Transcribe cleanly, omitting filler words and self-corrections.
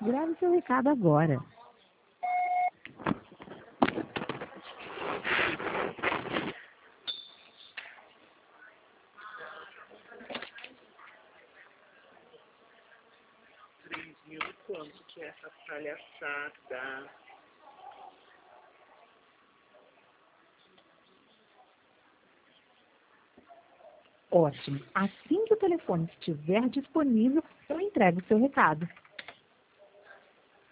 Grave seu recado agora. Quanto que é essa palhaçada? Ótimo. Assim que o telefone estiver disponível, eu entrego o seu recado.